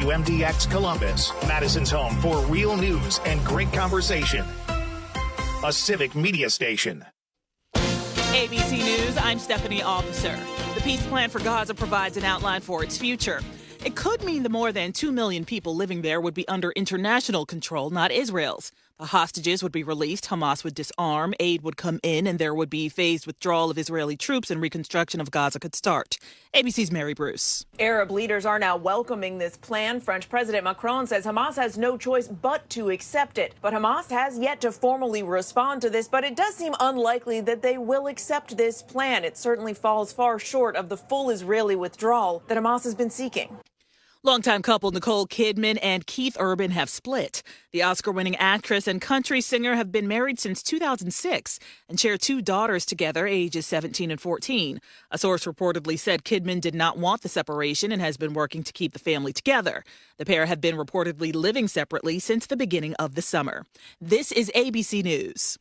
WMDX Columbus, Madison's home for real news and great conversation. A civic media station. ABC News, I'm Stephanie Officer. The peace plan for Gaza provides an outline for its future. It could mean the more than 2 million people living there would be under international control, not Israel's. The hostages would be released, Hamas would disarm, aid would come in, and there would be phased withdrawal of Israeli troops and reconstruction of Gaza could start. ABC's Mary Bruce. Arab leaders are now welcoming this plan. French President Macron says Hamas has no choice but to accept it. But Hamas has yet to formally respond to this, but it does seem unlikely that they will accept this plan. It certainly falls far short of the full Israeli withdrawal that Hamas has been seeking. Longtime couple Nicole Kidman and Keith Urban have split. The Oscar-winning actress and country singer have been married since 2006 and share 2 daughters together, ages 17 and 14. A source reportedly said Kidman did not want the separation and has been working to keep the family together. The pair have been reportedly living separately since the beginning of the summer. This is ABC News.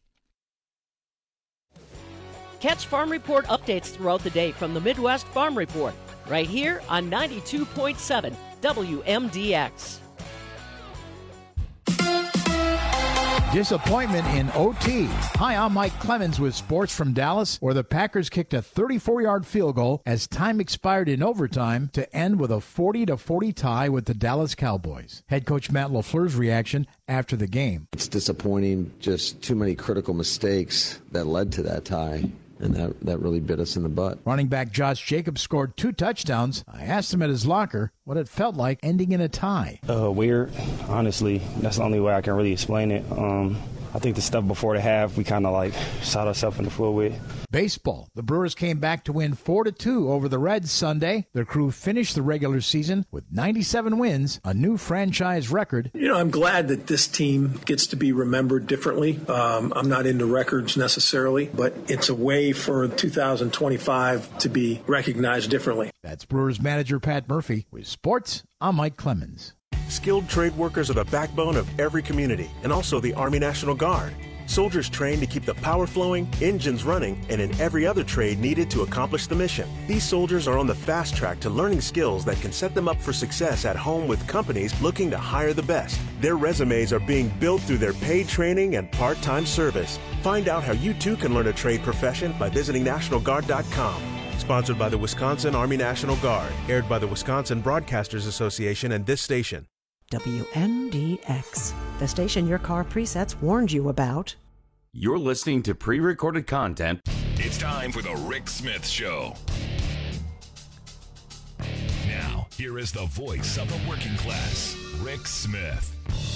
Catch Farm Report updates throughout the day from the Midwest Farm Report, right here on 92.7 WMDX. Disappointment in OT. Hi, I'm Mike Clemens with sports from Dallas, where the Packers kicked a 34-yard field goal as time expired in overtime to end with a 40-40 tie with the Dallas Cowboys. Head coach Matt LaFleur's reaction after the game. It's disappointing, just too many critical mistakes that led to that tie. And that really bit us in the butt. Running back Josh Jacobs scored 2 touchdowns. I asked him at his locker what it felt like ending in a tie. Weird. Honestly, that's the only way I can really explain it. I think the stuff before the half, we kind of shot ourselves in the foot with. Baseball. The Brewers came back to win 4-2 over the Reds Sunday. Their crew finished the regular season with 97 wins, a new franchise record. I'm glad that this team gets to be remembered differently. I'm not into records necessarily, but it's a way for 2025 to be recognized differently. That's Brewers manager Pat Murphy. With sports, I'm Mike Clemens. Skilled trade workers are the backbone of every community and also the Army National Guard. Soldiers trained to keep the power flowing, engines running, and in every other trade needed to accomplish the mission. These soldiers are on the fast track to learning skills that can set them up for success at home with companies looking to hire the best. Their resumes are being built through their paid training and part-time service. Find out how you too can learn a trade profession by visiting NationalGuard.com. Sponsored by the Wisconsin Army National Guard. Aired by the Wisconsin Broadcasters Association and this station. WMDX, the station your car presets warned you about. You're listening to pre-recorded content. It's time for the Rick Smith Show. Now, here is the voice of the working class, Rick Smith.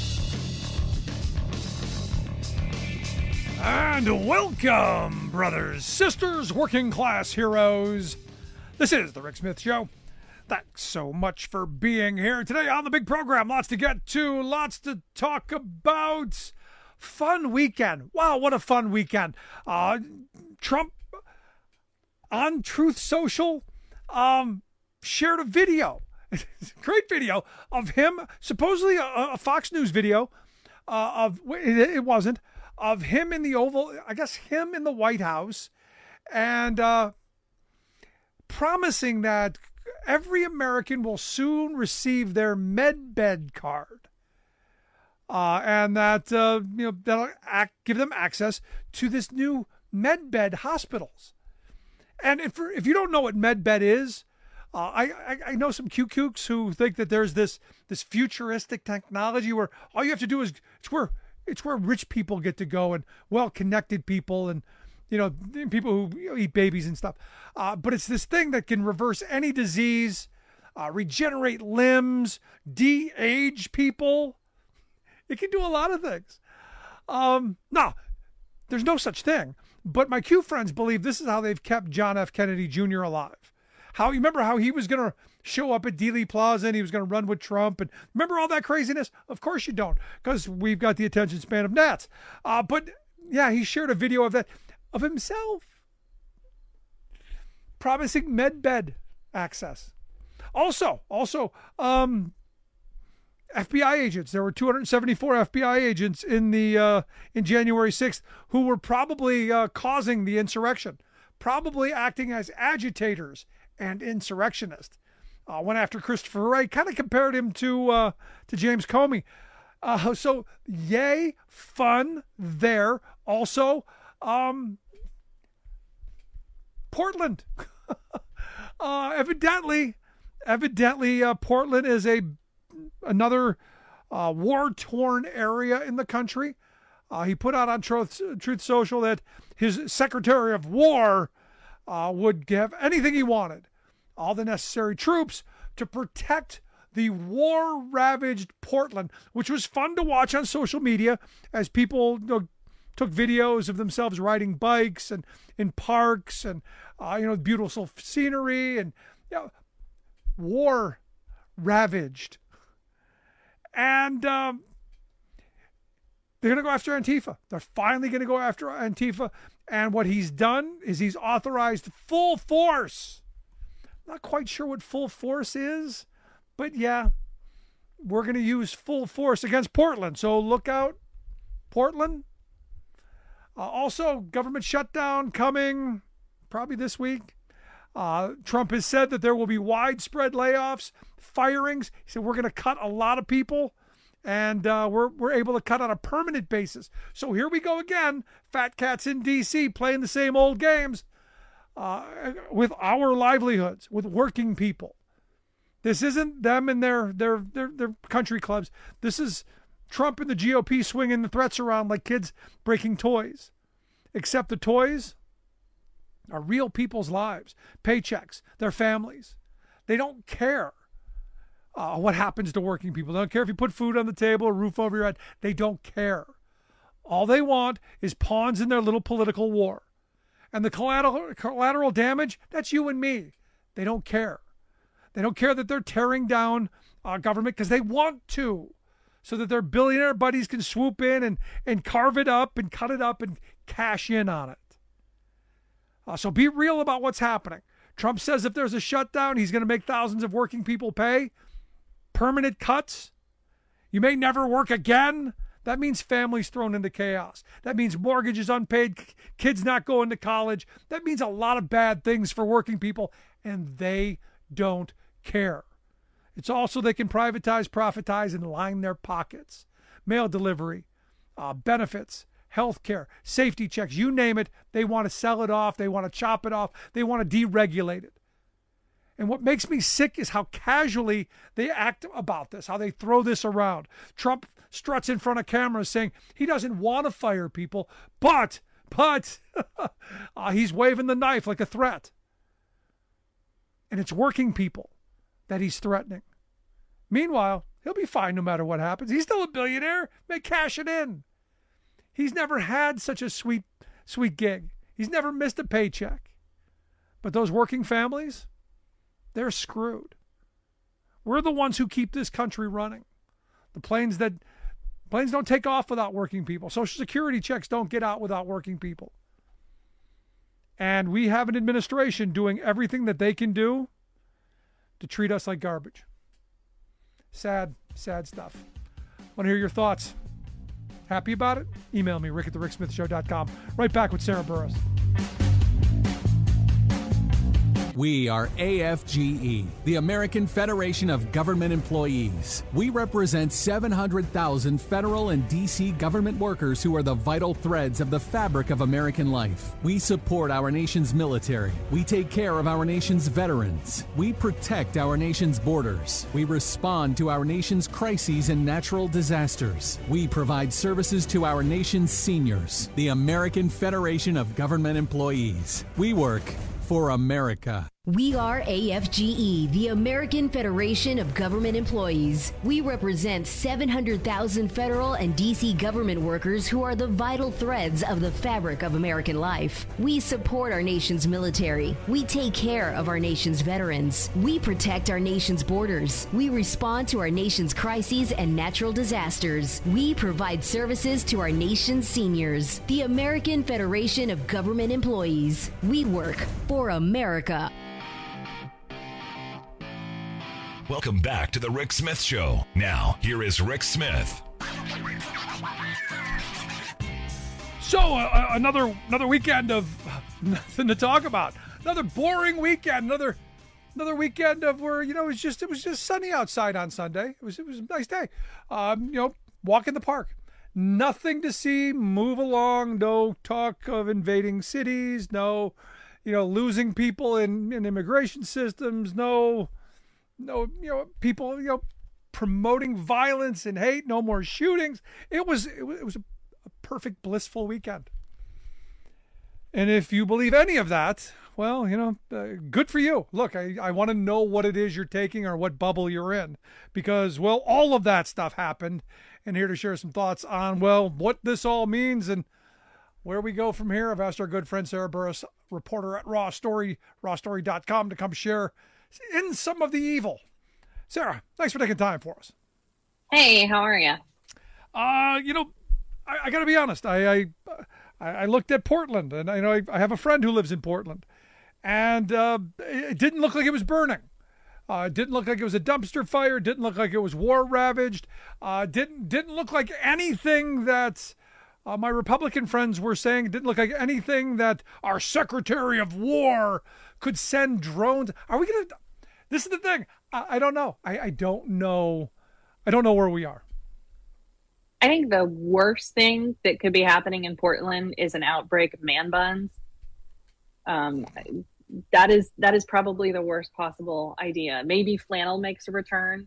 And welcome, brothers, sisters, working class heroes. This is the Rick Smith Show. Thanks so much for being here today on the big program. Lots to get to, lots to talk about. Fun weekend. Wow, what a fun weekend. Trump on Truth Social shared a video, great video of him, supposedly a Fox News video it wasn't, of him in the Oval, I guess him in the White House, and promising that every American will soon receive their MedBed card, and that that'll give them access to this new MedBed hospitals. And if you don't know what MedBed is, I know some cute kooks who think that there's this futuristic technology where all you have to do is it's where rich people get to go and well-connected people and people who eat babies and stuff. But it's this thing that can reverse any disease, regenerate limbs, de-age people. It can do a lot of things. No, there's no such thing. But my Q friends believe this is how they've kept John F. Kennedy Jr. alive. You remember how he was going to show up at Dealey Plaza and he was going to run with Trump? And remember all that craziness? Of course you don't, because we've got the attention span of gnats. But yeah, he shared a video of that, of himself promising MedBed access. Also, FBI agents. There were 274 FBI agents in January 6th who were probably causing the insurrection, probably acting as agitators and insurrectionists. went after Christopher Wray, kind of compared him to James Comey. So, yay, fun there. Also, Portland. Evidently, Portland is another war-torn area in the country. He put out on Truth Social that his Secretary of War would give anything he wanted, all the necessary troops to protect the war-ravaged Portland, which was fun to watch on social media as people took videos of themselves riding bikes and in parks and beautiful scenery and war-ravaged. And they're going to go after Antifa. They're finally going to go after Antifa. And what he's done is he's authorized full force. Not quite sure what full force is, but yeah, we're going to use full force against Portland. So look out, Portland. Also, government shutdown coming probably this week. Trump has said that there will be widespread layoffs, firings. He said we're going to cut a lot of people, and we're able to cut on a permanent basis. So here we go again, fat cats in D.C. playing the same old games with our livelihoods, with working people. This isn't them and their country clubs. This is Trump and the GOP swinging the threats around like kids breaking toys. Except the toys are real people's lives, paychecks, their families. They don't care what happens to working people. They don't care if you put food on the table, a roof over your head. They don't care. All they want is pawns in their little political war. And the collateral damage, that's you and me. They don't care. They don't care that they're tearing down government because they want to, so that their billionaire buddies can swoop in and carve it up and cut it up and cash in on it. So be real about what's happening. Trump says if there's a shutdown, he's going to make thousands of working people pay. Permanent cuts. You may never work again. That means families thrown into chaos. That means mortgages unpaid, kids not going to college. That means a lot of bad things for working people, and they don't care. It's also they can privatize, profitize, and line their pockets. Mail delivery, benefits, health care, safety checks, you name it. They want to sell it off. They want to chop it off. They want to deregulate it. And what makes me sick is how casually they act about this, how they throw this around. Trump struts in front of cameras saying he doesn't want to fire people, but he's waving the knife like a threat. And it's working people that he's threatening. Meanwhile, he'll be fine no matter what happens. He's still a billionaire. May cash it in. He's never had such a sweet gig. He's never missed a paycheck. But those working families, they're screwed. We're the ones who keep this country running. The planes don't take off without working people. Social Security checks don't get out without working people. And we have an administration doing everything that they can do to treat us like garbage. Sad, sad stuff. Want to hear your thoughts? Happy about it? Email me, rick@thericksmithshow.com. Right back with Sarah Burrows. We are AFGE, the American Federation of Government Employees. We represent 700,000 federal and D.C. government workers who are the vital threads of the fabric of American life. We support our nation's military. We take care of our nation's veterans. We protect our nation's borders. We respond to our nation's crises and natural disasters. We provide services to our nation's seniors. The American Federation of Government Employees. We work for America. We are AFGE, the American Federation of Government Employees. We represent 700,000 federal and D.C. government workers who are the vital threads of the fabric of American life. We support our nation's military. We take care of our nation's veterans. We protect our nation's borders. We respond to our nation's crises and natural disasters. We provide services to our nation's seniors. The American Federation of Government Employees. We work for America. Welcome back to the Rick Smith Show. Now, here is Rick Smith. So, another weekend of nothing to talk about. Another boring weekend. Another Another weekend of where, it was just sunny outside on Sunday. It was a nice day. Walk in the park. Nothing to see, move along, no talk of invading cities, no, losing people in immigration systems, no, people, promoting violence and hate, no more shootings. It was a perfect, blissful weekend. And if you believe any of that, well, good for you. Look, I want to know what it is you're taking or what bubble you're in, because, well, all of that stuff happened. And here to share some thoughts on, well, what this all means and where we go from here, I've asked our good friend Sarah Burris, reporter at rawstory.com, to come share in some of the evil. Sarah, thanks for taking time for us. Hey, how are you? I got to be honest. I looked at Portland, and I have a friend who lives in Portland, and it didn't look like it was burning. It didn't look like it was a dumpster fire. It didn't look like it was war ravaged. Didn't look like anything that my Republican friends were saying. It didn't look like anything that our Secretary of War could send drones. Are we gonna? This is the thing. I don't know. I don't know. I don't know where we are. I think the worst thing that could be happening in Portland is an outbreak of man buns. That is probably the worst possible idea. Maybe flannel makes a return.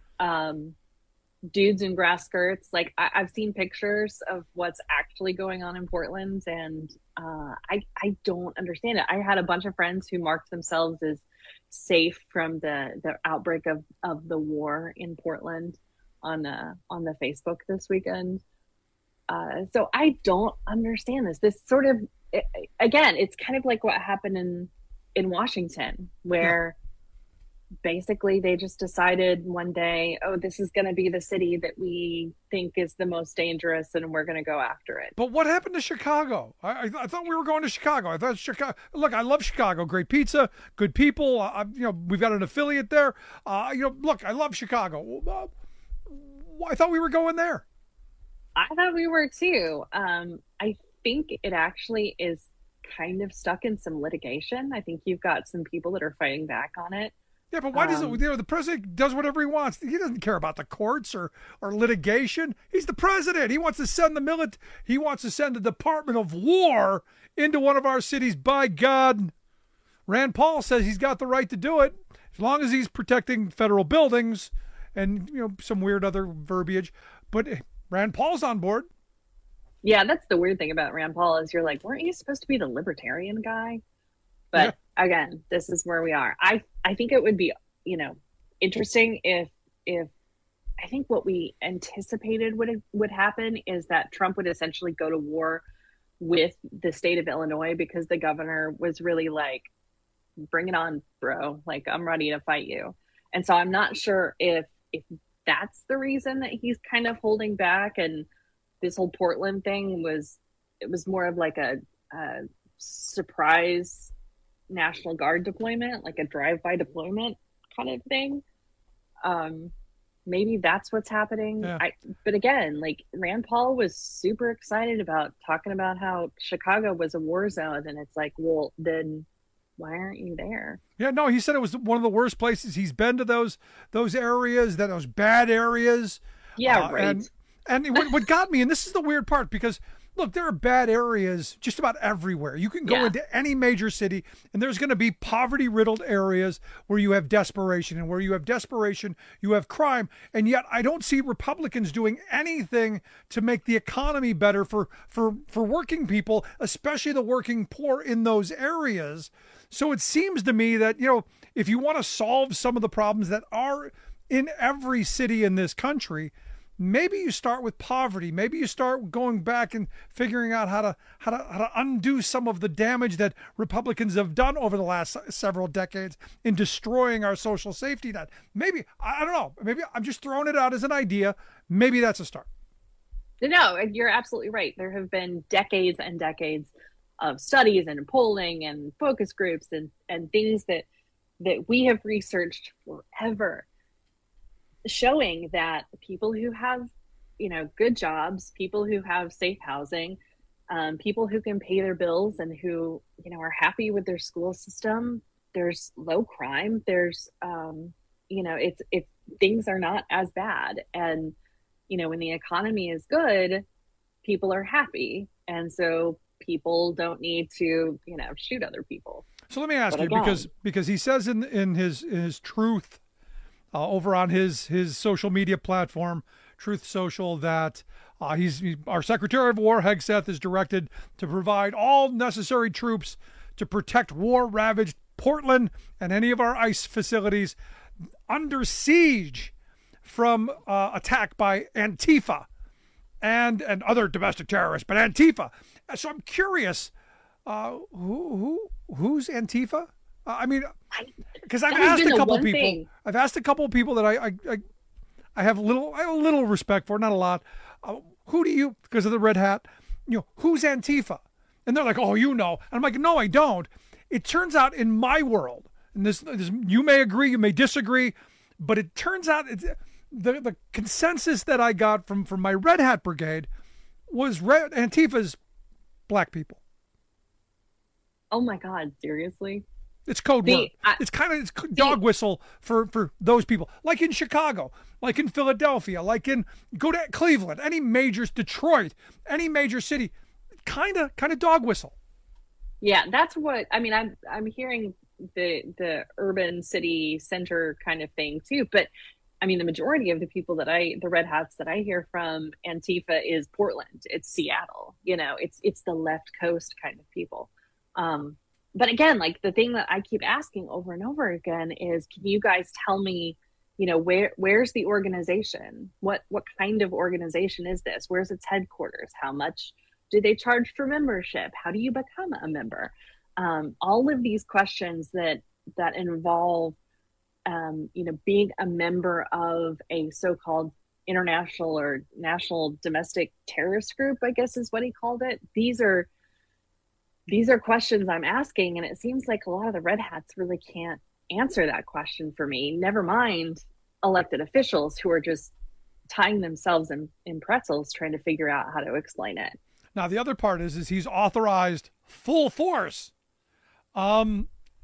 Dudes in grass skirts. Like I've seen pictures of what's actually going on in Portland, and I don't understand it. I had a bunch of friends who marked themselves as safe from the outbreak of the war in Portland on the Facebook this weekend. So I don't understand this. This sort of, again, it's kind of like what happened in Washington, where basically they just decided one day, oh, this is going to be the city that we think is the most dangerous, and we're going to go after it. But what happened to Chicago? I thought we were going to Chicago. I thought Chicago. Look, I love Chicago. Great pizza, good people. We've got an affiliate there. Look, I love Chicago. I thought we were going there. I thought we were too. I think it actually is kind of stuck in some litigation. I think you've got some people that are fighting back on it. Yeah, but why does it? The president does whatever he wants. He doesn't care about the courts or litigation. He's the president. He wants to send He wants to send the Department of War into one of our cities. By God, Rand Paul says he's got the right to do it as long as he's protecting federal buildings and some weird other verbiage. But Rand Paul's on board. Yeah, that's the weird thing about Rand Paul is you're like, weren't you supposed to be the libertarian guy? But again, this is where we are. I think it would be, interesting if I think what we anticipated would happen is that Trump would essentially go to war with the state of Illinois, because the governor was really like, bring it on, bro. Like, I'm ready to fight you. And so I'm not sure if that's the reason that he's kind of holding back. And this whole Portland thing was more of like a surprise National Guard deployment, like a drive-by deployment kind of thing. Maybe that's what's happening. Yeah. But again, like, Rand Paul was super excited about talking about how Chicago was a war zone, and it's like, well, then why aren't you there? Yeah, no, he said it was one of the worst places. He's been to those areas, those bad areas. Yeah, right. And what got me, and this is the weird part, because look, there are bad areas just about everywhere. You can go into any major city, and there's going to be poverty-riddled areas where you have desperation, and where you have desperation, you have crime. And yet I don't see Republicans doing anything to make the economy better for working people, especially the working poor in those areas. So it seems to me that, if you want to solve some of the problems that are in every city in this country, maybe you start with poverty. Maybe you start going back and figuring out how to undo some of the damage that Republicans have done over the last several decades in destroying our social safety net. Maybe, I don't know, maybe I'm just throwing it out as an idea. Maybe that's a start. No, you're absolutely right. There have been decades and decades of studies and polling and focus groups and things that we have researched forever, showing that people who have, good jobs, people who have safe housing, people who can pay their bills and who, are happy with their school system, there's low crime. There's, it's things are not as bad. And, when the economy is good, people are happy. And so people don't need to, shoot other people. So let me ask you, because he says in his Truth over on his social media platform, Truth Social, that our Secretary of War, Hegseth, is directed to provide all necessary troops to protect war-ravaged Portland and any of our ICE facilities under siege from attack by Antifa and other domestic terrorists, but Antifa. So I'm curious, who's Antifa? Because I've asked a couple people. I've asked a couple of people that I have a little respect for, not a lot. Who do you? Because of the red hat, who's Antifa? And they're like, oh, And I'm like, no, I don't. It turns out in my world, and this you may agree, you may disagree, but it turns out the consensus that I got from my Red Hat Brigade was Antifa's black people. Oh my God, seriously? It's code word. It's dog whistle for those people. Like in Chicago, like in Philadelphia, go to Cleveland, any major, Detroit, any major city, kind of dog whistle. Yeah, that's what I'm hearing, the urban city center kind of thing too. But the majority of the people the red hats that I hear from Antifa is Portland. It's Seattle. It's the left coast kind of people. But again, the thing that I keep asking over and over again is, can you guys tell me, where's the organization? What kind of organization is this? Where's its headquarters? How much do they charge for membership? How do you become a member? All of these questions that involve, being a member of a so-called international or national domestic terrorist group, I guess is what he called it. These are questions I'm asking, and it seems like a lot of the red hats really can't answer that question for me. Never mind elected officials who are just tying themselves in pretzels trying to figure out how to explain it. Now, the other part is he's authorized full force. I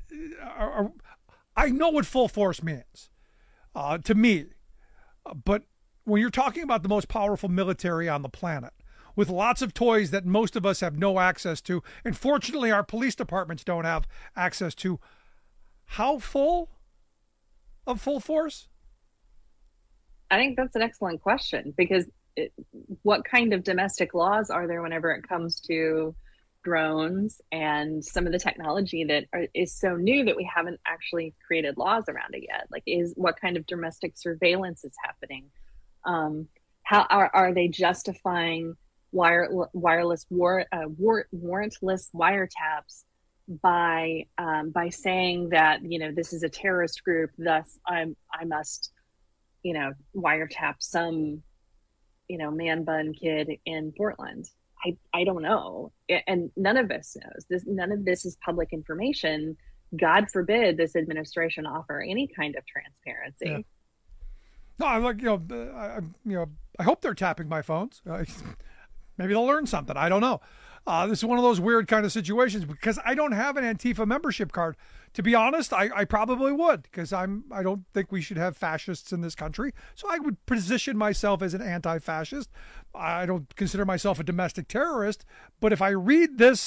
know what full force means to me, but when you're talking about the most powerful military on the planet, with lots of toys that most of us have no access to, and fortunately our police departments don't have access to, how full of full force? I think that's an excellent question, because what kind of domestic laws are there whenever it comes to drones and some of the technology that is so new that we haven't actually created laws around it yet? What kind of domestic surveillance is happening? How are they justifying wireless warrantless wiretaps by saying that this is a terrorist group, thus I must wiretap some man bun kid in Portland? I don't know, and none of us knows. None of this is public information. God forbid this administration offer any kind of transparency. Yeah. No, I'm like, I hope they're tapping my phones. Maybe they'll learn something. I don't know. This is one of those weird kind of situations, because I don't have an Antifa membership card. To be honest, I probably would, because I don't think we should have fascists in this country. So I would position myself as an anti-fascist. I don't consider myself a domestic terrorist. But if I read this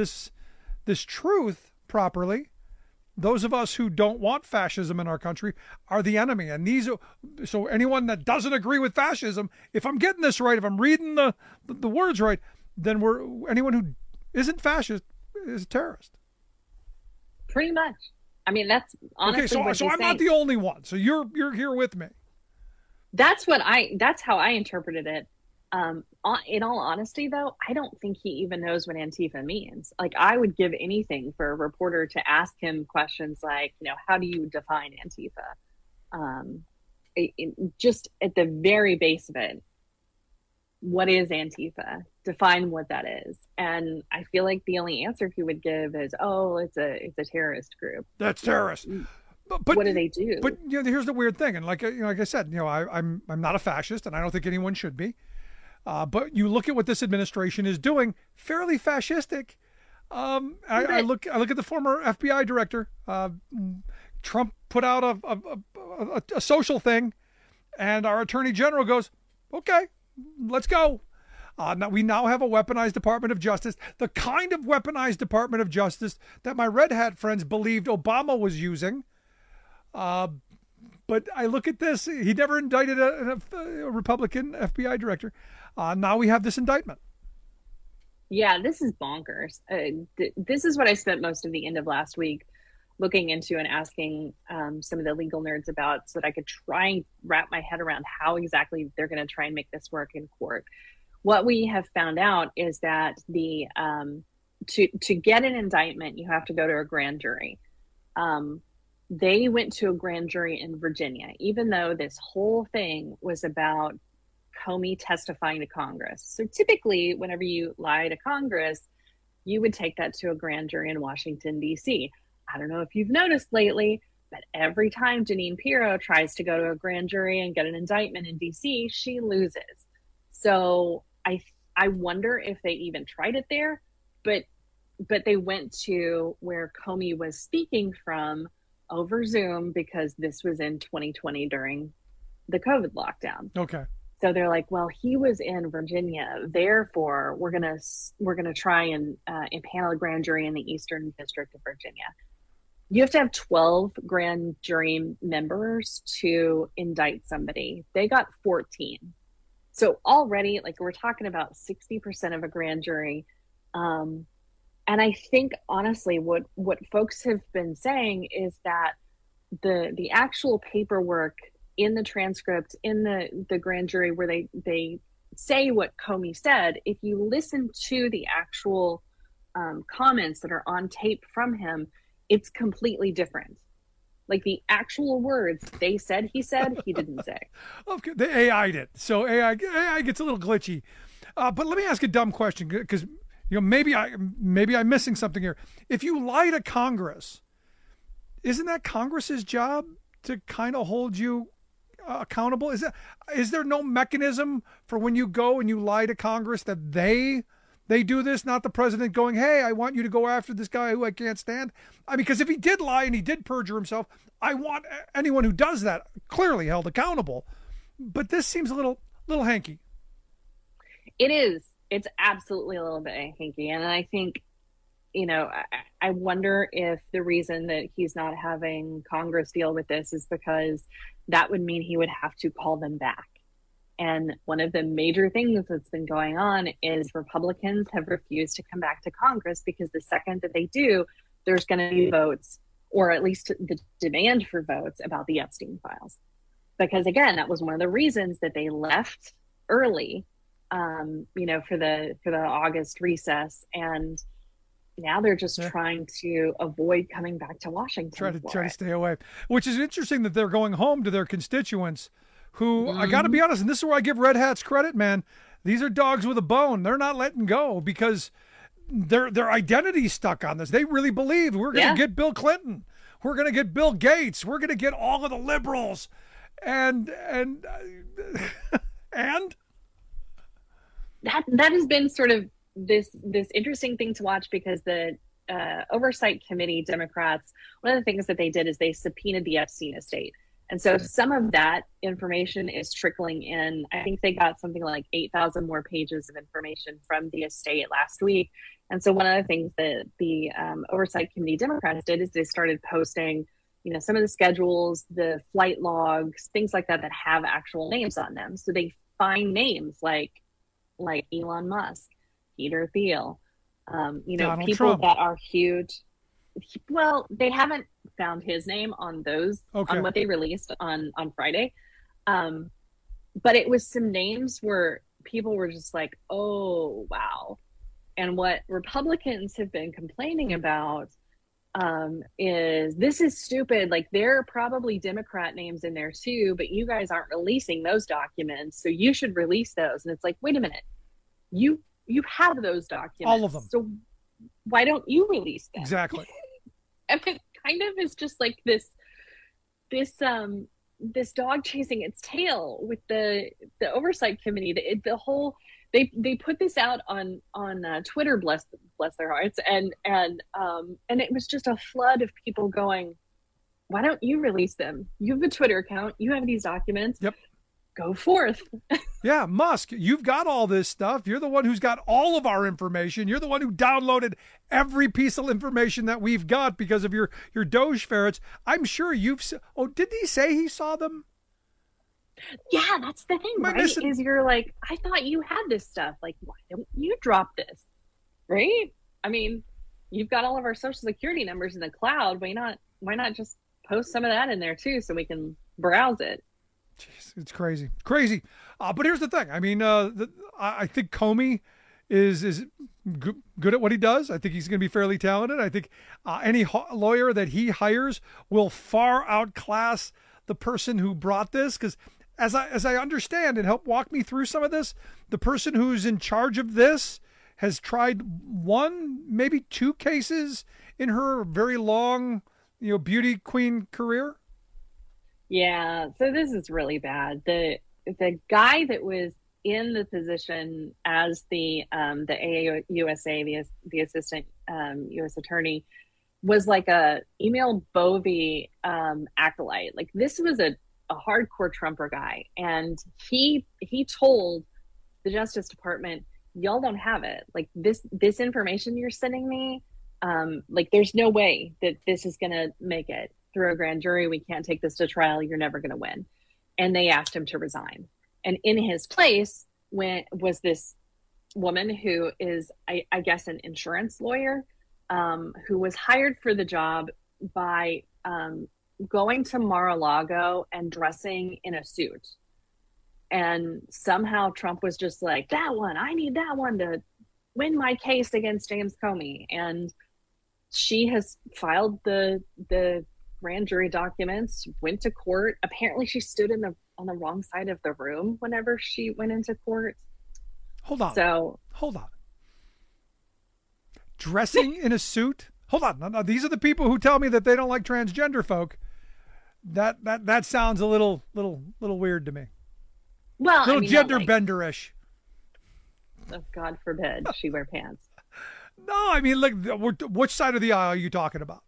truth properly, those of us who don't want fascism in our country are the enemy. And so anyone that doesn't agree with fascism, if I'm getting this right, if I'm reading the words right, then anyone who isn't fascist is a terrorist. Pretty much. That's honestly okay. So I'm not the only one. So you're here with me. That's how I interpreted it. In all honesty, though, I don't think he even knows what Antifa means. I would give anything for a reporter to ask him questions like, how do you define Antifa? Just at the very base of it, what is Antifa? Define what that is. And I feel like the only answer he would give is, oh, it's a terrorist group. That's terrorist. But what do they do? But here's the weird thing, and like I said, I'm not a fascist, and I don't think anyone should be. But you look at what this administration is doing, fairly fascistic. I look at the former FBI director. Trump put out a social thing, and our attorney general goes, "Okay, let's go." We now have a weaponized Department of Justice, the kind of weaponized Department of Justice that my red hat friends believed Obama was using. But I look at this. He never indicted a Republican FBI director. Now we have this indictment. Yeah, this is bonkers. This is what I spent most of the end of last week looking into and asking some of the legal nerds about, so that I could try and wrap my head around how exactly they're going to try and make this work in court. What we have found out is that to get an indictment, you have to go to a grand jury. They went to a grand jury in Virginia, even though this whole thing was about Comey testifying to Congress. So typically, whenever you lie to Congress, you would take that to a grand jury in Washington, D.C. I don't know if you've noticed lately, but every time Jeanine Pirro tries to go to a grand jury and get an indictment in D.C., she loses. So I wonder if they even tried it there, but they went to where Comey was speaking from over Zoom, because this was in 2020 during the COVID lockdown. Okay. So they're like, well, he was in Virginia, therefore we're gonna try and impanel a grand jury in the Eastern District of Virginia. You have to have 12 grand jury members to indict somebody. They got 14. So already, like, we're talking about 60% of a grand jury. And I think, honestly, what folks have been saying is that the actual paperwork in the transcript, in the grand jury, where they say what Comey said, if you listen to the actual comments that are on tape from him, it's completely different. Like, the actual words they said, he didn't say. Okay, they AI'd it. So AI gets a little glitchy. But let me ask a dumb question, because maybe I'm missing something here. If you lie to Congress, isn't that Congress's job to kind of hold you accountable? Is there no mechanism for when you go and you lie to Congress that they do this, not the president going, "Hey, I want you to go after this guy who I can't stand"? I mean, because if he did lie and he did perjure himself, I want anyone who does that clearly held accountable. But this seems a little hanky. It is. It's absolutely a little bit hanky. And I think, I wonder if the reason that he's not having Congress deal with this is because that would mean he would have to call them back. And one of the major things that's been going on is Republicans have refused to come back to Congress, because the second that they do, there's going to be votes, or at least the demand for votes, about the Epstein files. Because again, that was one of the reasons that they left early, for the August recess. And now they're just trying to avoid coming back to Washington. Try to stay away, which is interesting that they're going home to their constituents who, I got to be honest, and this is where I give Red Hats credit, man. These are dogs with a bone. They're not letting go because their identity's stuck on this. They really believe we're going to get Bill Clinton. We're going to get Bill Gates. We're going to get all of the liberals. And that has been sort of this interesting thing to watch, because the Oversight Committee Democrats, one of the things that they did is they subpoenaed the Epstein estate. And so some of that information is trickling in. I think they got something like 8,000 more pages of information from the estate last week. And so one of the things that the Oversight Committee Democrats did is they started posting, some of the schedules, the flight logs, things like that have actual names on them. So they find names like Elon Musk, Peter Thiel, Donald people Trump. that are huge. Well, they haven't found his name on those, on what they released on Friday. But it was some names where people were just like, oh, wow. And what Republicans have been complaining about is, this is stupid. Like, there are probably Democrat names in there too, but you guys aren't releasing those documents, so you should release those. And it's like, wait a minute, you have those documents, all of them. So why don't you release them? Exactly. And it kind of is just like this this dog chasing its tail with the oversight committee. The whole they put this out on Twitter, bless their hearts, and it was just a flood of people going, why don't you release them? You have a Twitter account, you have these documents. Yep. Go forth. Yeah, Musk, you've got all this stuff. You're the one who's got all of our information. You're the one who downloaded every piece of information that we've got because of your Doge ferrets. I'm sure you've... Oh, did he say he saw them? Yeah, that's the thing, right? Is you're like, I thought you had this stuff. Like, why don't you drop this? Right? I mean, you've got all of our social security numbers in the cloud. Why not just post some of that in there too so we can browse it? Jeez, it's crazy. But here's the thing. I mean, I think Comey is good at what he does. I think he's going to be fairly talented. I think any lawyer that he hires will far outclass the person who brought this. Because as I understand and help walk me through some of this, the person who's in charge of this has tried one, maybe two cases in her very long, beauty queen career. Yeah, so this is really bad. The guy that was in the position as the AAUSA, the assistant U.S. attorney, was like a email Bovee acolyte. Like, this was a hardcore Trumper guy, and he told the Justice Department, y'all don't have it. Like, this information you're sending me, like, there's no way that this is gonna make it through a grand jury. We can't take this to trial. You're never going to win. And they asked him to resign. And in his place was this woman who is, I guess, an insurance lawyer, who was hired for the job by going to Mar-a-Lago and dressing in a suit. And somehow Trump was just like, that one, I need that one to win my case against James Comey. And she has filed the grand jury documents, went to court. Apparently she stood on the wrong side of the room whenever she went into court. Hold on. Dressing in a suit? Hold on. Now, these are the people who tell me that they don't like transgender folk. That sounds a little weird to me. Well, little gender bender-ish. Oh, God forbid she wear pants. No, I mean, look, which side of the aisle are you talking about?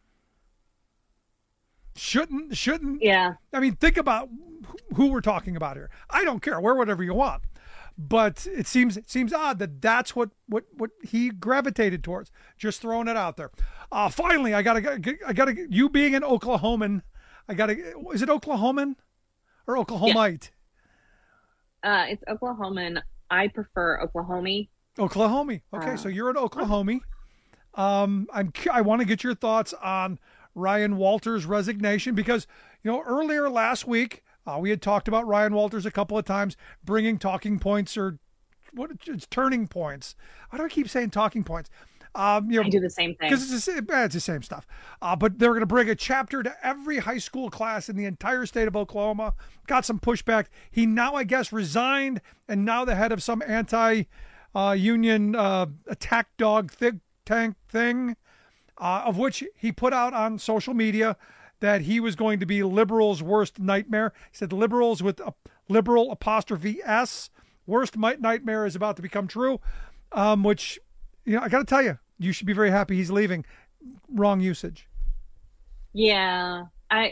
Shouldn't. Yeah. I mean, think about who we're talking about here. I don't care. Wear whatever you want. But it seems odd that that's what he gravitated towards. Just throwing it out there. Finally, I gotta. You being an Oklahoman, is it Oklahoman or Oklahomite? Yeah. It's Oklahoman. I prefer Oklahomie. Oklahomie. Okay, so you're an Oklahomie. I want to get your thoughts on Ryan Walters' resignation, because earlier last week we had talked about Ryan Walters a couple of times bringing talking points, or it's turning points. Why do I keep saying talking points? I do the same thing because it's the same stuff. But they're going to bring a chapter to every high school class in the entire state of Oklahoma. Got some pushback. He now, I guess, resigned, and now the head of some anti-union attack dog think tank thing. Of which he put out on social media that he was going to be liberals' worst nightmare. He said liberals with a liberal apostrophe S. Worst nightmare is about to become true, which, I got to tell you, you should be very happy he's leaving. Wrong usage. Yeah.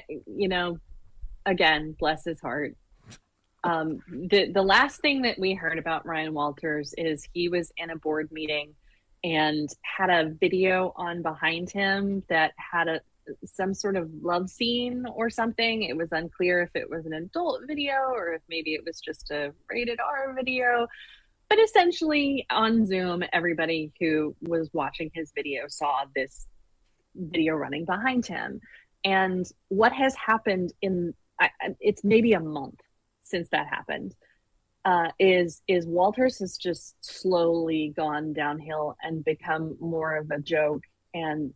Again, bless his heart. The last thing that we heard about Ryan Walters is he was in a board meeting and had a video on behind him that had some sort of love scene or something. It was unclear if it was an adult video or if maybe it was just a rated R video. But essentially on Zoom, everybody who was watching his video saw this video running behind him. And what has happened it's maybe a month since that happened, is Walters has just slowly gone downhill and become more of a joke. And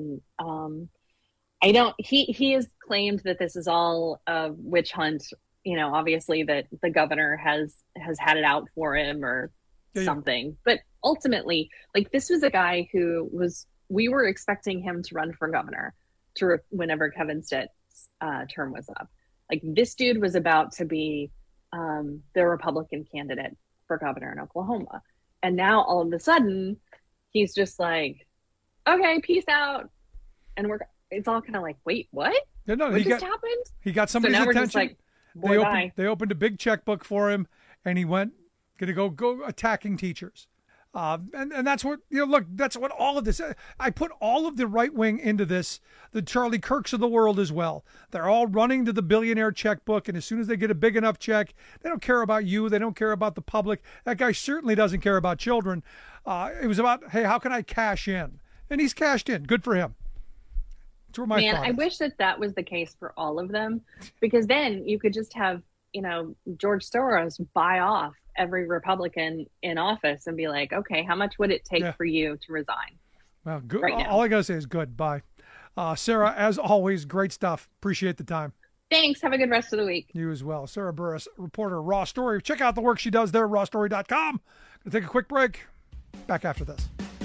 he has claimed that this is all a witch hunt, obviously that the governor has had it out for him or something. But ultimately, like, this was a guy who we were expecting him to run for governor whenever Kevin Stitt's term was up. Like, this dude was about to be the Republican candidate for governor in Oklahoma. And now all of a sudden he's just like, okay, peace out. And it's all kind of like, wait, what? Yeah, no, what just happened? He got somebody's attention. Like, they opened a big checkbook for him, and he went, going to go attacking teachers. And that's what, look, that's what all of this, I put all of the right wing into this, the Charlie Kirks of the world as well. They're all running to the billionaire checkbook, and as soon as they get a big enough check, they don't care about you. They don't care about the public. That guy certainly doesn't care about children. It was about, hey, how can I cash in? And he's cashed in. Good for him. That's where my thought is. I wish that was the case for all of them, because then you could just have, George Soros buy off every Republican in office and be like, okay, how much would it take for you to resign? Well, good. Right now? All I got to say is good. Bye. Sarah, as always, great stuff. Appreciate the time. Thanks. Have a good rest of the week. You as well. Sarah Burris, reporter, Raw Story. Check out the work she does there, rawstory.com. Gonna take a quick break. Back after this.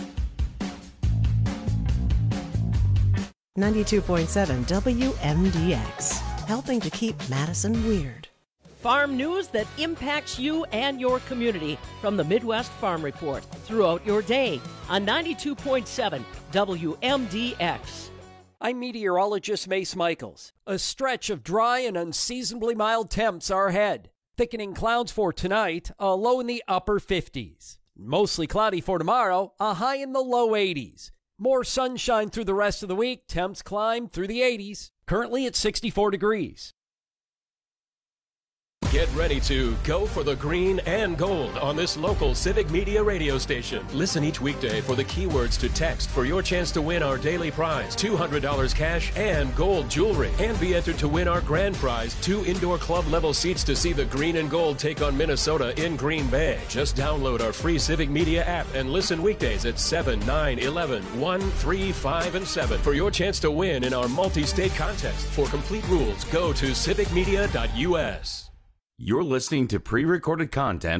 92.7 WMDX, helping to keep Madison weird. Farm news that impacts you and your community from the Midwest Farm Report throughout your day on 92.7 WMDX. I'm meteorologist Mace Michaels. A stretch of dry and unseasonably mild temps are ahead. Thickening clouds for tonight, a low in the upper 50s. Mostly cloudy for tomorrow, a high in the low 80s. More sunshine through the rest of the week, temps climb through the 80s. Currently at 64 degrees. Get ready to go for the green and gold on this local Civic Media radio station. Listen each weekday for the keywords to text for your chance to win our daily prize, $200 cash and gold jewelry. And be entered to win our grand prize, 2 indoor club level seats to see the green and gold take on Minnesota in Green Bay. Just download our free Civic Media app and listen weekdays at 7, 9, 11, 1, 3, 5, and 7 for your chance to win in our multi-state contest. For complete rules, go to civicmedia.us. You're listening to pre-recorded content.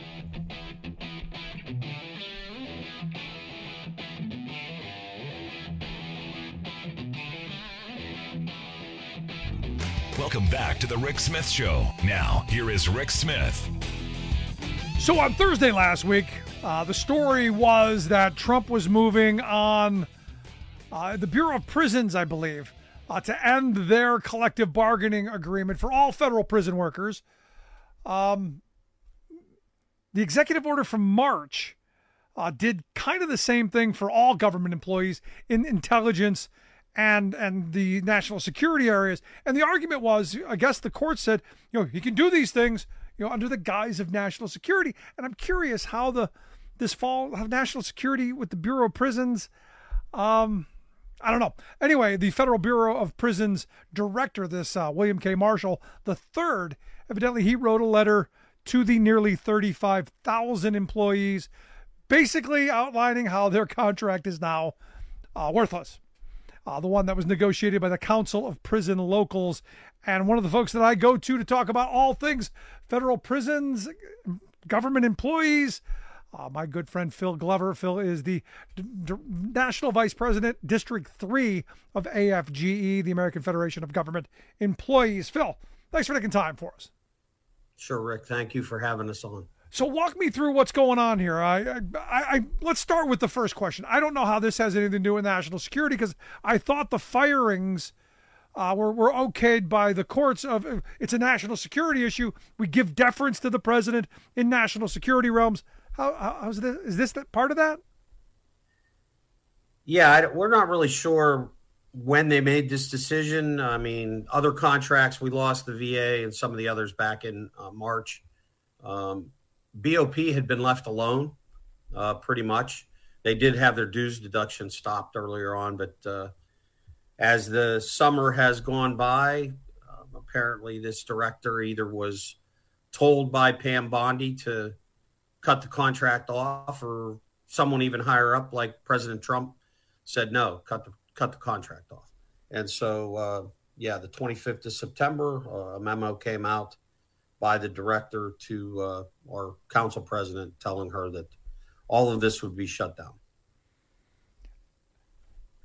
Welcome back to the Rick Smith Show. Now, here is Rick Smith. So on Thursday last week, the story was that Trump was moving on the Bureau of Prisons, I believe, to end their collective bargaining agreement for all federal prison workers. The executive order from March did kind of the same thing for all government employees in intelligence and the national security areas. And the argument was, I guess the court said, he can do these things, under the guise of national security. And I'm curious how this fall of national security with the Bureau of Prisons. I don't know. Anyway, the Federal Bureau of Prisons director, this William K. Marshall III, evidently he wrote a letter to the nearly 35,000 employees, basically outlining how their contract is now worthless. The one that was negotiated by the Council of Prison Locals. And one of the folks that I go to talk about all things federal prisons, government employees, my good friend Phil Glover. Phil is the National Vice President, District 3 of AFGE, the American Federation of Government Employees. Phil, thanks for taking time for us. Sure, Rick. Thank you for having us on. So walk me through what's going on here. Let's start with the first question. I don't know how this has anything to do with national security, because I thought the firings were okayed by the courts. It's a national security issue. We give deference to the president in national security realms. How's this? Is this part of that? Yeah, we're not really sure when they made this decision. I mean, other contracts, we lost the VA and some of the others back in March. BOP had been left alone pretty much. They did have their dues deduction stopped earlier on, but as the summer has gone by, apparently this director either was told by Pam Bondi to cut the contract off, or someone even higher up like President Trump said, no, cut the contract off. And so, the 25th of September, a memo came out by the director to our council president telling her that all of this would be shut down.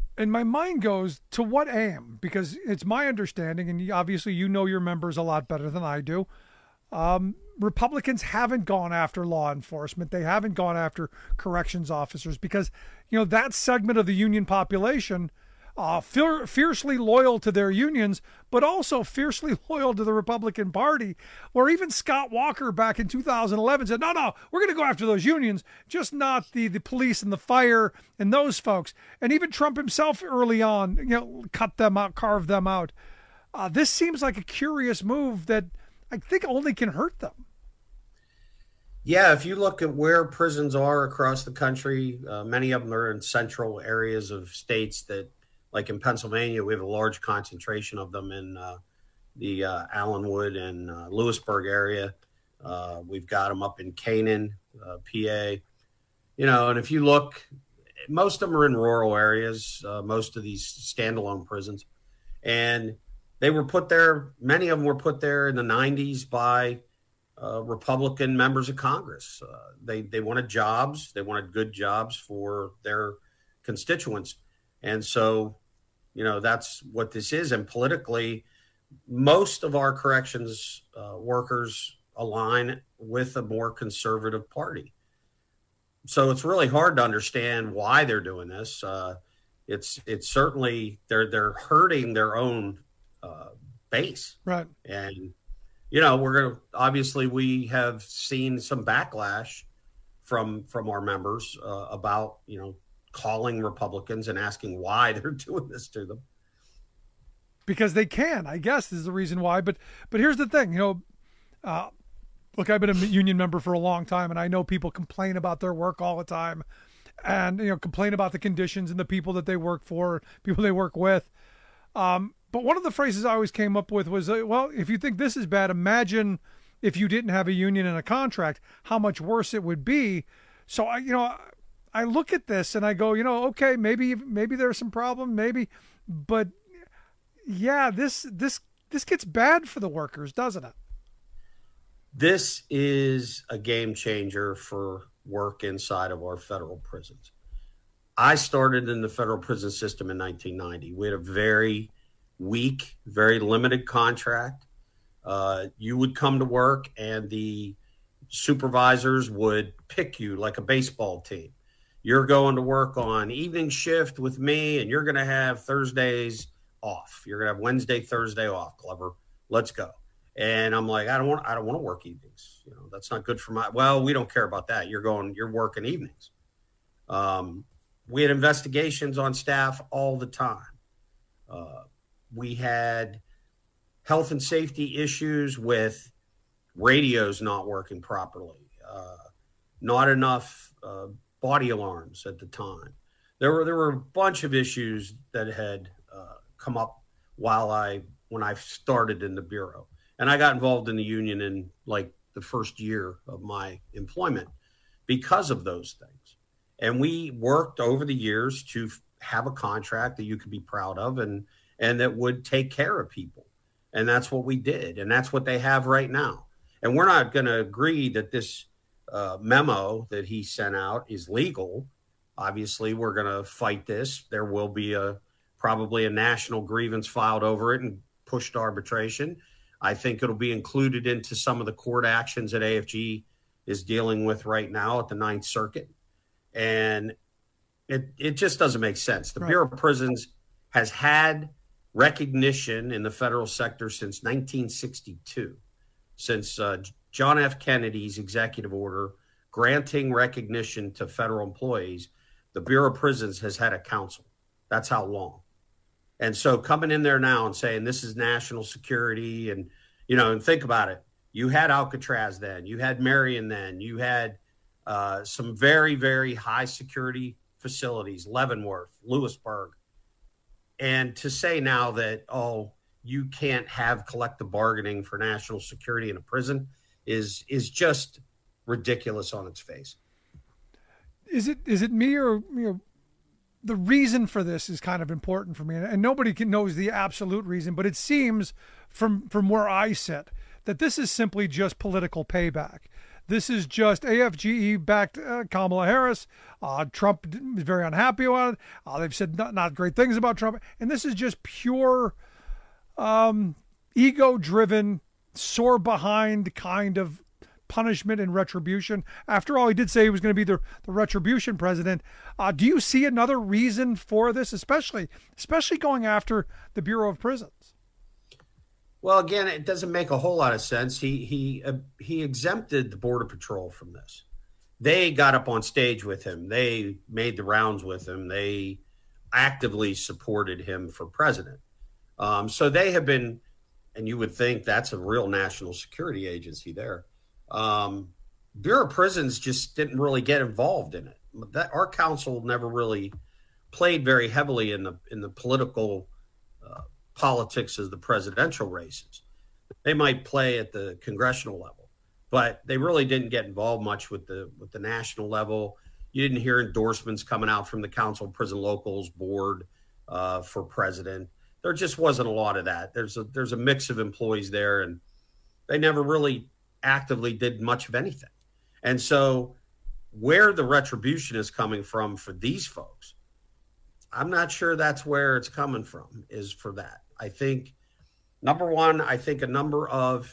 And my mind goes to what aim? Because it's my understanding, and obviously you know your members a lot better than I do. Republicans haven't gone after law enforcement. They haven't gone after corrections officers because, that segment of the union population, fiercely loyal to their unions, but also fiercely loyal to the Republican Party, where even Scott Walker back in 2011 said, no, we're going to go after those unions, just not the police and the fire and those folks. And even Trump himself early on, cut them out, carved them out. This seems like a curious move that I think only can hurt them. Yeah, if you look at where prisons are across the country, many of them are in central areas of states that, like in Pennsylvania, we have a large concentration of them in the Allenwood and Lewisburg area. We've got them up in Canaan, PA. And if you look, most of them are in rural areas, most of these standalone prisons. And they were put there, many of them were put there in the 90s by Republican members of Congress. They wanted jobs. They wanted good jobs for their constituents. And so, that's what this is. And politically, most of our corrections workers align with a more conservative party. So it's really hard to understand why they're doing this. It's certainly they're hurting their own base. Right. And, we have seen some backlash from our members about, calling Republicans and asking why they're doing this to them. Because they can, I guess, is the reason why. But here's the thing, look, I've been a union member for a long time, and I know people complain about their work all the time and, complain about the conditions and the people that they work for, people they work with. But one of the phrases I always came up with was, well, if you think this is bad, imagine if you didn't have a union and a contract, how much worse it would be. So, I look at this and I go, okay, maybe there's some problem, maybe, but yeah, this gets bad for the workers, doesn't it? This is a game changer for work inside of our federal prisons. I started in the federal prison system in 1990. We had a very weak, very limited contract. You would come to work and the supervisors would pick you like a baseball team. You're going to work on evening shift with me, and you're going to have Thursdays off. You're going to have Wednesday, Thursday off, Glover. Let's go. And I'm like, I don't want to work evenings. That's not good for well, we don't care about that. You're working evenings. We had investigations on staff all the time. We had health and safety issues with radios not working properly, not enough body alarms at the time. There were a bunch of issues that had come up when I started in the Bureau. And I got involved in the union in like the first year of my employment because of those things. And we worked over the years to have a contract that you could be proud of and that would take care of people. And that's what we did. And that's what they have right now. And we're not going to agree that this memo that he sent out is legal. Obviously, we're going to fight this. There will be probably a national grievance filed over it and pushed to arbitration. I think it'll be included into some of the court actions that AFG is dealing with right now at the Ninth Circuit. And it just doesn't make sense. The Bureau of Prisons has had recognition in the federal sector since 1962, since John F. Kennedy's executive order granting recognition to federal employees. The Bureau of Prisons has had a council. That's how long. And so coming in there now and saying this is national security and think about it. You had Alcatraz then. You had Marion then. You had some very, very high security facilities, Leavenworth, Lewisburg. And to say now that, you can't have collective bargaining for national security in a prison is just ridiculous on its face. Is it me or the reason for this is kind of important for me, and nobody knows the absolute reason, but it seems from where I sit that this is simply just political payback. This is just AFGE-backed Kamala Harris. Trump is very unhappy about it. They've said not great things about Trump. And this is just pure ego-driven, sore behind kind of punishment and retribution. After all, he did say he was going to be the retribution president. Do you see another reason for this, especially going after the Bureau of Prisons? Well, again, it doesn't make a whole lot of sense. He exempted the Border Patrol from this. They got up on stage with him. They made the rounds with him. They actively supported him for president. So they have been, and you would think that's a real national security agency there. Bureau of Prisons just didn't really get involved in it. Our council never really played very heavily in the political politics of the presidential races. They might play at the congressional level, but they really didn't get involved much with the national level. You didn't hear endorsements coming out from the Council of Prison Locals board for president. There just wasn't a lot of that. There's a mix of employees there, and they never really actively did much of anything. And so where the retribution is coming from for these folks, I'm not sure that's where it's coming from, is for that. I think, number one, I think a number of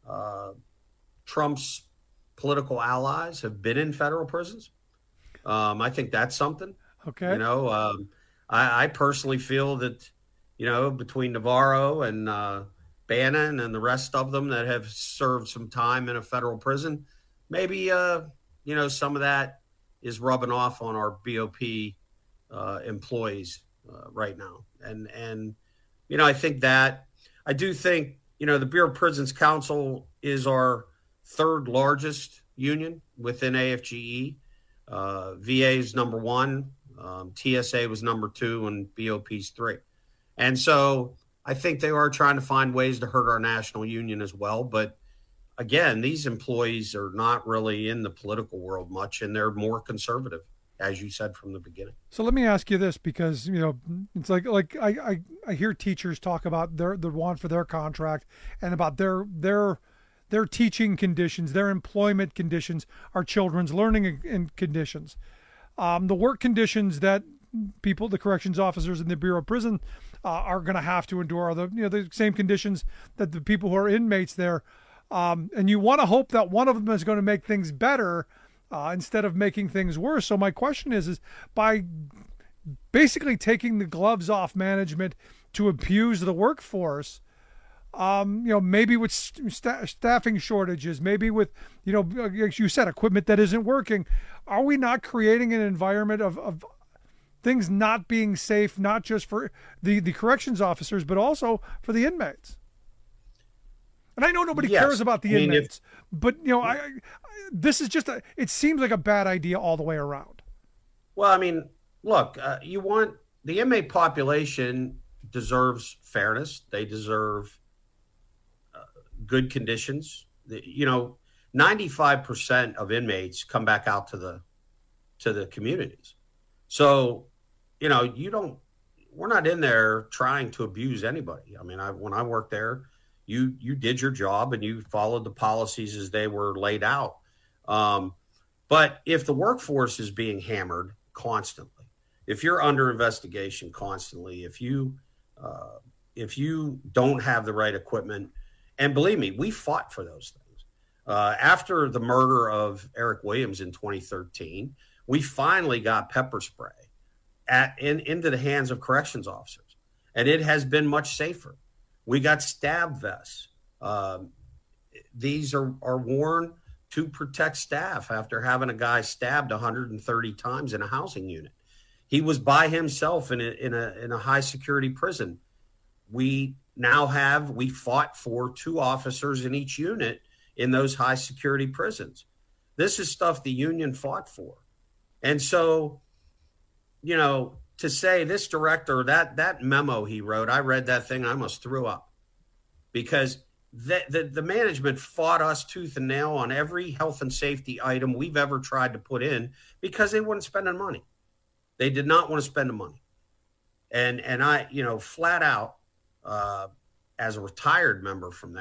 Trump's political allies have been in federal prisons. I think that's something. Okay. You know, I personally feel that, you know, between Navarro and Bannon and the rest of them that have served some time in a federal prison, maybe, you know, some of that is rubbing off on our BOP employees right now. And, you know, I do think, you know, the Bureau of Prisons Council is our third largest union within AFGE. VA is number one. TSA was number two, and BOP's three. And so I think they are trying to find ways to hurt our national union as well. But again, these employees are not really in the political world much, and they're more conservative, as you said from the beginning. So let me ask you this, because, you know, it's like I hear teachers talk about the want for their contract and about their teaching conditions, their employment conditions, our children's learning conditions, the work conditions that people, the corrections officers in the Bureau of Prison are going to have to endure are the same conditions that the people who are inmates there. And you want to hope that one of them is going to make things better instead of making things worse. So my question is by basically taking the gloves off management to abuse the workforce, you know, maybe with staffing shortages, maybe with, you know, like you said, equipment that isn't working, are we not creating an environment of things not being safe, not just for the corrections officers, but also for the inmates? And I know nobody cares about the inmates, but, you know, this is just it seems like a bad idea all the way around. Well, I mean, look, you want the inmate population deserves fairness. They deserve good conditions. You know, 95% of inmates come back out to the communities. So, you know, we're not in there trying to abuse anybody. I mean, when I worked there, you did your job and you followed the policies as they were laid out. But if the workforce is being hammered constantly, if you're under investigation constantly, if you don't have the right equipment, and believe me, we fought for those things. After the murder of Eric Williams in 2013, we finally got pepper spray into the hands of corrections officers, and it has been much safer. We got stab vests. These are worn to protect staff after having a guy stabbed 130 times in a housing unit. He was by himself in a high security prison. We fought for 2 officers in each unit in those high security prisons. This is stuff the union fought for. And so, you know, to say this director, that memo he wrote, I read that thing, I almost threw up, because the management fought us tooth and nail on every health and safety item we've ever tried to put in because they weren't spending money. They did not want to spend the money. And I, you know, flat out, as a retired member from there,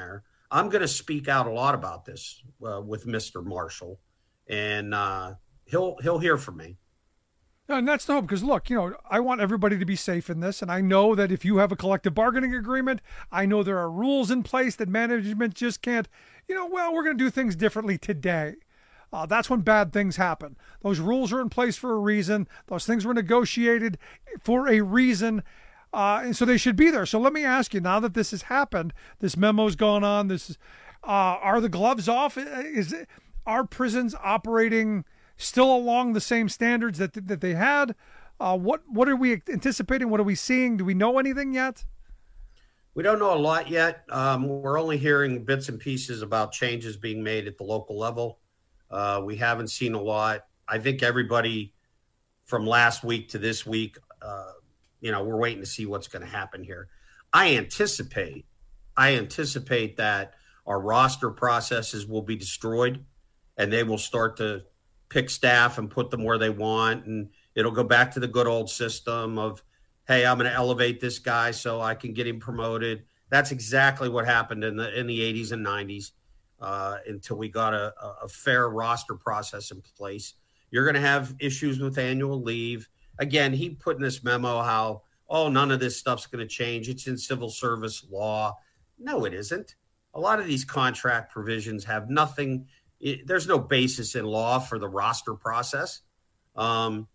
I'm going to speak out a lot about this with Mr. Marshall, and he'll hear from me. And that's the hope, because look, I want everybody to be safe in this, and I know that if you have a collective bargaining agreement, I know there are rules in place that management just can't, we're going to do things differently today. That's when bad things happen. Those rules are in place for a reason. Those things were negotiated for a reason, and so they should be there. So let me ask you, now that this has happened, this memo's gone on, are the gloves off? Are prisons operating still along the same standards that they had? What are we anticipating? What are we seeing? Do we know anything yet? We don't know a lot yet. We're only hearing bits and pieces about changes being made at the local level. We haven't seen a lot. I think everybody from last week to this week, we're waiting to see what's going to happen here. I anticipate that our roster processes will be destroyed, and they will start to pick staff and put them where they want. And it'll go back to the good old system of, hey, I'm going to elevate this guy so I can get him promoted. That's exactly what happened in the 80s and 90s until we got a fair roster process in place. You're going to have issues with annual leave. Again, he put in this memo how, none of this stuff's going to change. It's in civil service law. No, it isn't. A lot of these contract provisions have nothing. There's no basis in law for the roster process, and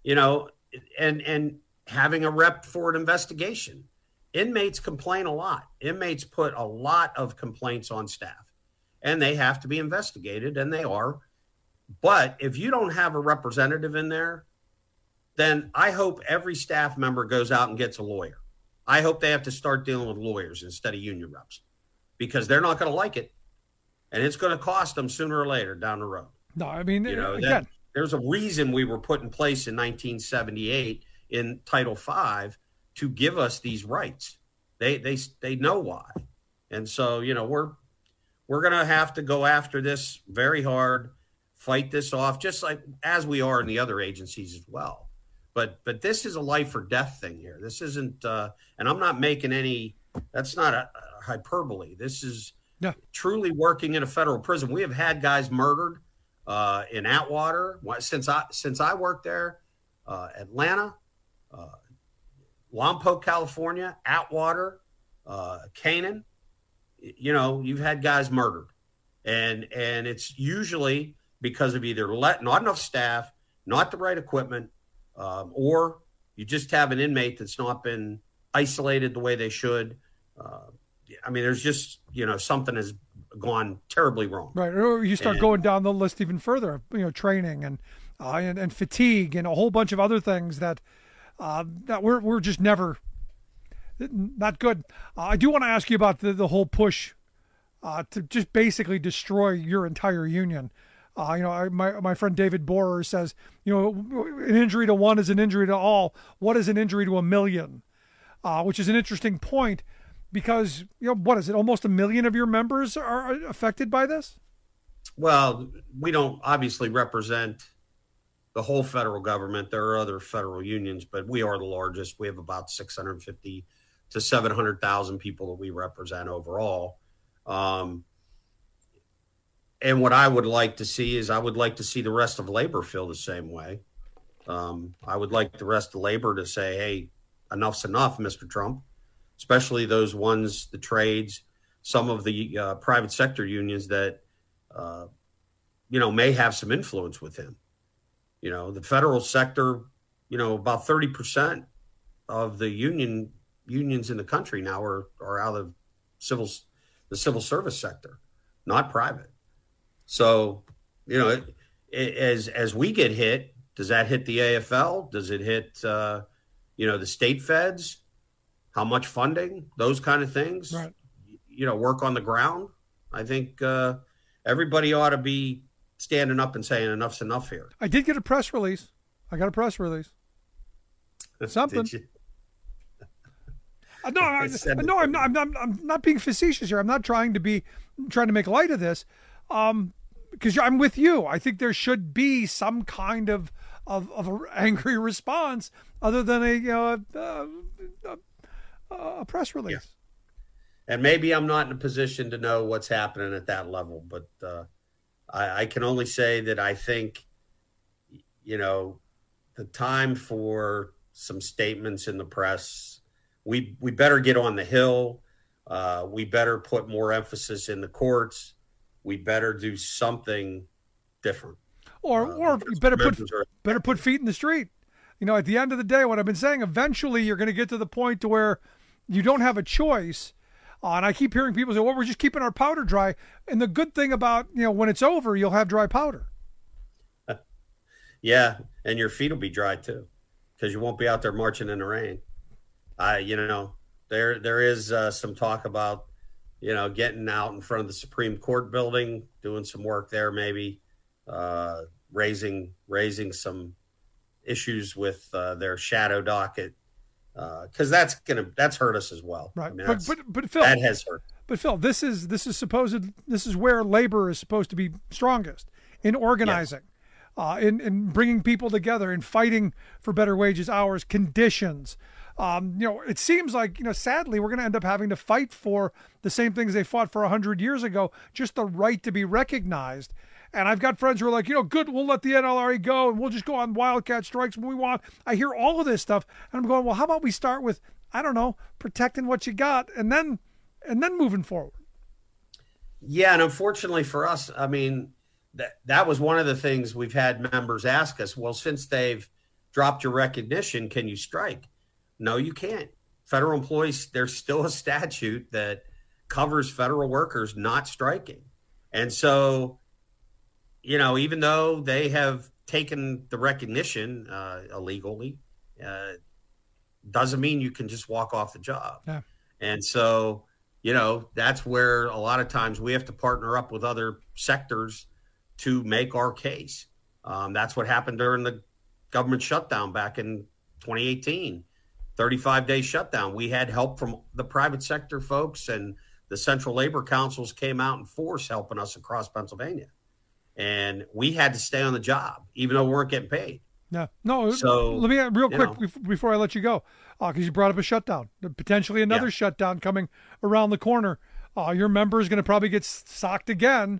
having a rep for an investigation. Inmates complain a lot. Inmates put a lot of complaints on staff, and they have to be investigated, and they are. But if you don't have a representative in there, then I hope every staff member goes out and gets a lawyer. I hope they have to start dealing with lawyers instead of union reps, because they're not going to like it. And it's going to cost them sooner or later down the road. No, I mean, again, there's a reason we were put in place in 1978 in Title V to give us these rights. They know why. And so, we're going to have to go after this very hard, fight this off, just like as we are in the other agencies as well. But this is a life or death thing here. This isn't, and I'm not making that's not a hyperbole. This is truly working in a federal prison. We have had guys murdered in Atwater since I worked there, Atlanta, Lompoc, California, Atwater, Canaan. You've had guys murdered, and it's usually because of either not enough staff, not the right equipment, or you just have an inmate that's not been isolated the way they should. There's just, something has gone terribly wrong. Right. Or you start going down the list even further, training and fatigue and a whole bunch of other things that we're just never not good. I do want to ask you about the whole push to just basically destroy your entire union. My friend David Borer says, an injury to one is an injury to all. What is an injury to a million? Which is an interesting point. Because, what is it? Almost 1 million of your members are affected by this? Well, we don't obviously represent the whole federal government. There are other federal unions, but we are the largest. We have about 650 to 700,000 people that we represent overall. And what I would like to see is the rest of labor feel the same way. I would like the rest of labor to say, hey, enough's enough, Mr. Trump. Especially those ones, the trades, some of the private sector unions that, may have some influence with him. The federal sector, about 30% of the unions in the country now are out of the civil service sector, not private. So, as we get hit, does that hit the AFL? Does it hit, the state feds? How much funding, those kind of things, right. Work on the ground. I think everybody ought to be standing up and saying enough's enough here. I did get a press release. I got a press release. Something. No, I'm not being facetious here. I'm not trying to make light of this, because I'm with you. I think there should be some kind of an angry response other than a press release. And maybe I'm not in a position to know what's happening at that level, but I can only say that I think, the time for some statements in the press, we better get on the Hill. We better put more emphasis in the courts. We better do something different. Or you better put feet in the street. At the end of the day, what I've been saying, eventually you're going to get to the point to where you don't have a choice. And I keep hearing people say, well, we're just keeping our powder dry. And the good thing about, when it's over, you'll have dry powder. Yeah, and your feet will be dry too, because you won't be out there marching in the rain. There is some talk about, getting out in front of the Supreme Court building, doing some work there, maybe raising some issues with their shadow docket, because that's hurt us as well. Right, I mean, but Phil, that has hurt. But Phil, this is where labor is supposed to be strongest in organizing. Yes. In bringing people together, in fighting for better wages, hours, conditions. It seems like, sadly, we're going to end up having to fight for the same things they fought for 100 years ago, just the right to be recognized. And I've got friends who are like, good, we'll let the NLRA go and we'll just go on wildcat strikes when we want. I hear all of this stuff and I'm going, well, how about we start with, protecting what you got and then moving forward. Yeah. And unfortunately for us, I mean, that was one of the things we've had members ask us, well, since they've dropped your recognition, can you strike? No, you can't. Federal employees, there's still a statute that covers federal workers not striking. And so, even though they have taken the recognition illegally, doesn't mean you can just walk off the job. Yeah. And so, that's where a lot of times we have to partner up with other sectors to make our case. That's what happened during the government shutdown back in 2018, 35-day shutdown. We had help from the private sector folks, and the Central Labor Councils came out in force helping us across Pennsylvania. And we had to stay on the job, even though we weren't getting paid. Yeah. No, so, let me real quick before I let you go, because you brought up a shutdown, potentially another shutdown coming around the corner. Your member is going to probably get socked again.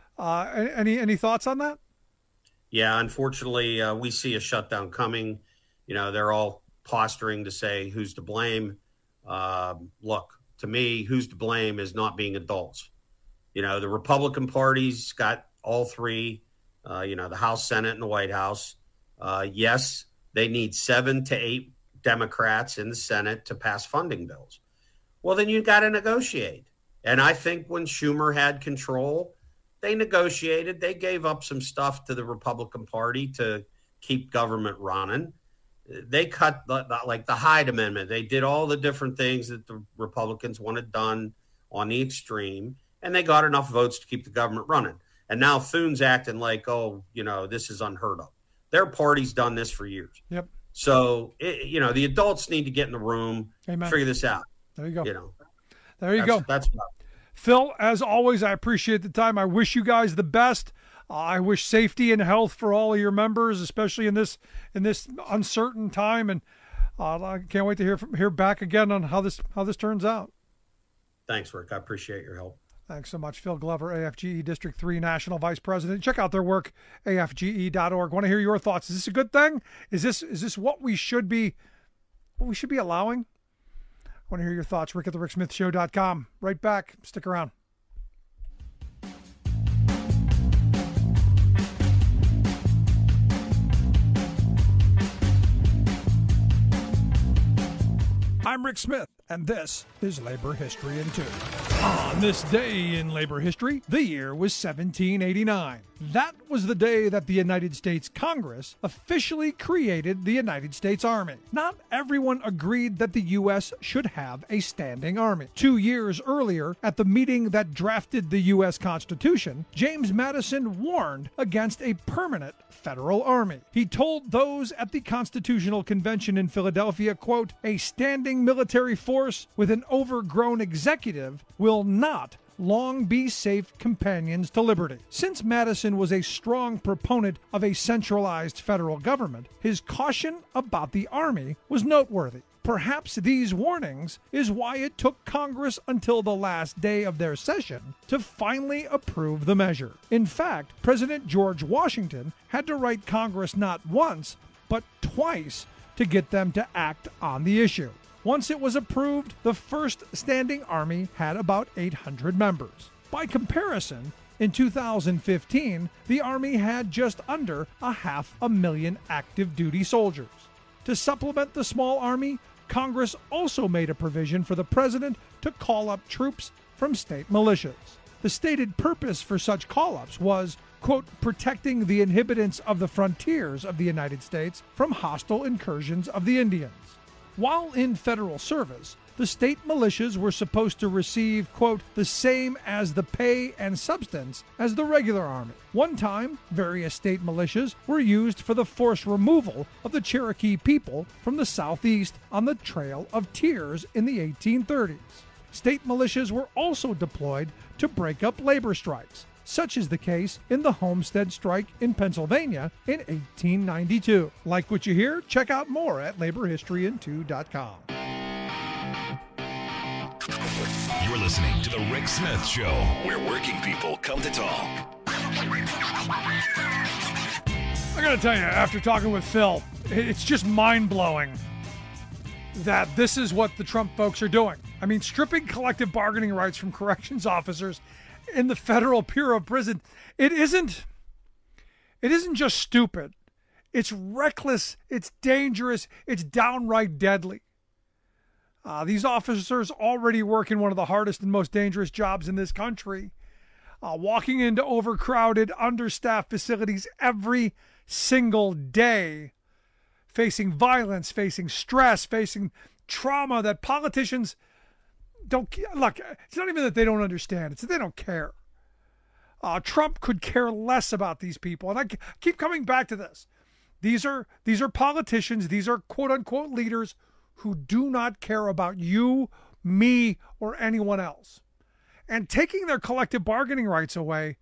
Any thoughts on that? Yeah, unfortunately, we see a shutdown coming. They're all posturing to say who's to blame. Look, to me, who's to blame is not being adults. The Republican Party's got all three, the House, Senate, and the White House. Yes, they need 7 to 8 Democrats in the Senate to pass funding bills. Well, then you got to negotiate. And I think when Schumer had control, they negotiated. They gave up some stuff to the Republican Party to keep government running. They cut the Hyde Amendment. They did all the different things that the Republicans wanted done on the extreme, and they got enough votes to keep the government running. And now Thune's acting like, this is unheard of. Their party's done this for years. Yep. So, the adults need to get in the room, figure this out. There you go. There you go. That's Phil, as always, I appreciate the time. I wish you guys the best. I wish safety and health for all of your members, especially in this uncertain time. And I can't wait to hear back again on how this turns out. Thanks, Rick. I appreciate your help. Thanks so much. Phil Glover, AFGE District 3 National Vice President. Check out their work, afge.org. Want to hear your thoughts. Is this a good thing? Is this what we should be allowing? I want to hear your thoughts. Rick at thericksmithshow.com. Right back. Stick around. I'm Rick Smith, and this is Labor History in 2. On this day in labor history, the year was 1789. That was the day that the United States Congress officially created the United States Army. Not everyone agreed that the U.S. should have a standing army. 2 years earlier, at the meeting that drafted the U.S. Constitution, James Madison warned against a permanent federal army. He told those at the Constitutional Convention in Philadelphia, quote, "A standing military force with an overgrown executive will not long be safe companions to liberty." Since Madison was a strong proponent of a centralized federal government, his caution about the Army was noteworthy. Perhaps these warnings is why it took Congress until the last day of their session to finally approve the measure. In fact, President George Washington had to write Congress not once, but twice to get them to act on the issue. Once it was approved, the first standing army had about 800 members. By comparison, in 2015, the Army had just under 500,000 active duty soldiers. To supplement the small Army, Congress also made a provision for the president to call up troops from state militias. The stated purpose for such call-ups was, quote, protecting the inhabitants of the frontiers of the United States from hostile incursions of the Indians. While in federal service, the state militias were supposed to receive, quote, the same as the pay and substance as the regular army. One time, various state militias were used for the forced removal of the Cherokee people from the southeast on the Trail of Tears in the 1830s. State militias were also deployed to break up labor strikes. Such is the case in the Homestead Strike in Pennsylvania in 1892. Like what you hear? Check out more at laborhistoryin2.com. You're listening to The Rick Smith Show, where working people come to talk. I gotta tell you, after talking with Phil, it's just mind-blowing that this is what the Trump folks are doing. I mean, stripping collective bargaining rights from corrections officers in the Federal Bureau of Prison. It isn't just stupid. It's reckless. It's dangerous. It's downright deadly. These officers already work in one of the hardest and most dangerous jobs in this country, walking into overcrowded, understaffed facilities every single day, facing violence, facing stress, facing trauma that politicians don't look. It's not even that they don't understand; it's that they don't care. Trump could care less about these people, and I keep coming back to this. These are politicians. These are quote unquote leaders who do not care about you, me, or anyone else. And taking their collective bargaining rights away,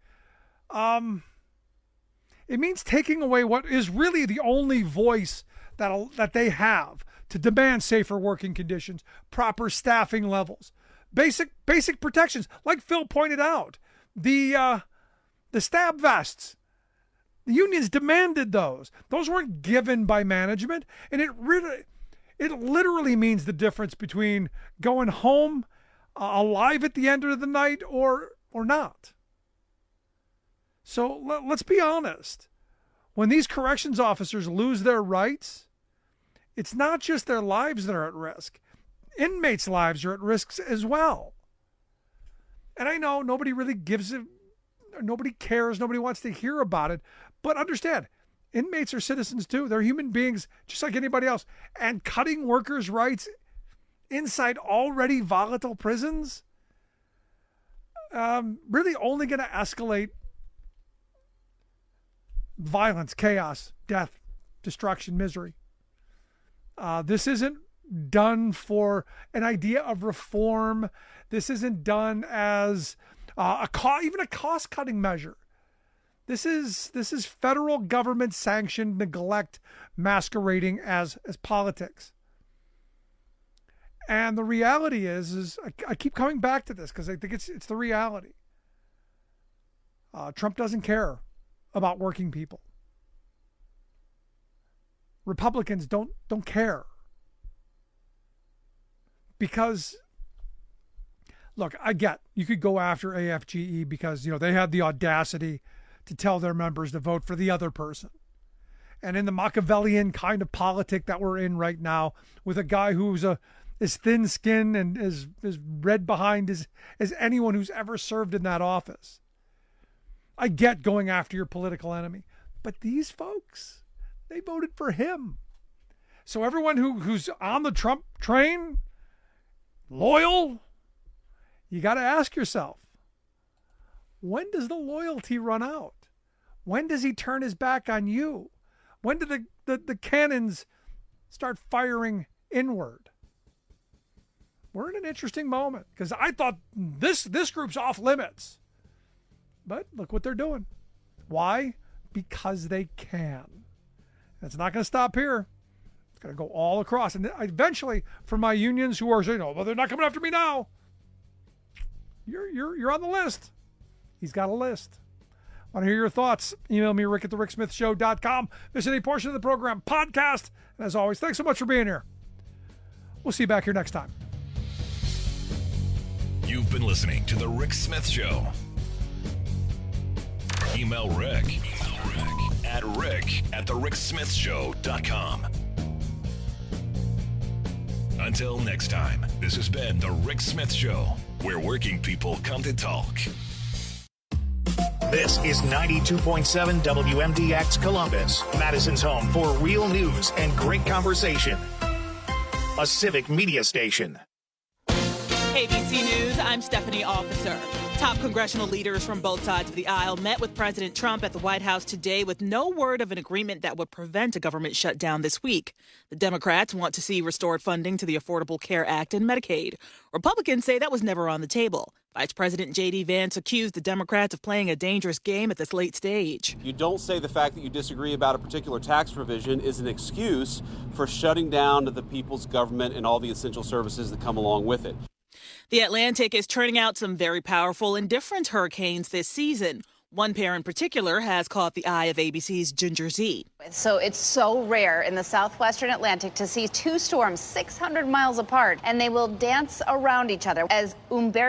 it means taking away what is really the only voice that they have to demand safer working conditions, proper staffing levels, basic protections. Like Phil pointed out, the stab vests. The unions demanded those. Those weren't given by management, and it literally means the difference between going home alive at the end of the night or not. So let's be honest. When these corrections officers lose their rights, it's not just their lives that are at risk. Inmates' lives are at risk as well. And I know nobody really nobody cares, nobody wants to hear about it, but understand, inmates are citizens too. They're human beings just like anybody else. And cutting workers' rights inside already volatile prisons, really only going to escalate violence, chaos, death, destruction, misery. This isn't done for an idea of reform. This isn't done as even a cost-cutting measure. This is federal government sanctioned neglect masquerading as politics. And the reality is I keep coming back to this because I think it's the reality. Trump doesn't care about working people. Republicans don't care. Because look, I get you could go after AFGE because they had the audacity to tell their members to vote for the other person. And in the Machiavellian kind of politic that we're in right now, with a guy who's as thin-skinned and as red behind as anyone who's ever served in that office, I get going after your political enemy. But these folks, they voted for him. So everyone who's on the Trump train, loyal, you got to ask yourself, when does the loyalty run out? When does he turn his back on you? When do the cannons start firing inward? We're in an interesting moment because I thought this group's off limits. But look what they're doing. Why? Because they can. It's not going to stop here. It's going to go all across. And eventually, for my unions who are saying, well, they're not coming after me now. You're on the list. He's got a list. Want to hear your thoughts? Email me, rick@thericksmithshow.com. Miss any portion of the program podcast. And as always, thanks so much for being here. We'll see you back here next time. You've been listening to The Rick Smith Show. Email Rick at rick@thericksmithshow.com. Until next time, this has been The Rick Smith Show, where working people come to talk. This is 92.7 WMDX Columbus, Madison's home for real news and great conversation. A civic media station. ABC News, I'm Stephanie Officer. Top congressional leaders from both sides of the aisle met with President Trump at the White House today with no word of an agreement that would prevent a government shutdown this week. The Democrats want to see restored funding to the Affordable Care Act and Medicaid. Republicans say that was never on the table. Vice President J.D. Vance accused the Democrats of playing a dangerous game at this late stage. You don't say the fact that you disagree about a particular tax provision is an excuse for shutting down the people's government and all the essential services that come along with it. The Atlantic is turning out some very powerful and different hurricanes this season. One pair in particular has caught the eye of ABC's Ginger Z. So it's so rare in the southwestern Atlantic to see two storms 600 miles apart, and they will dance around each other as Umberto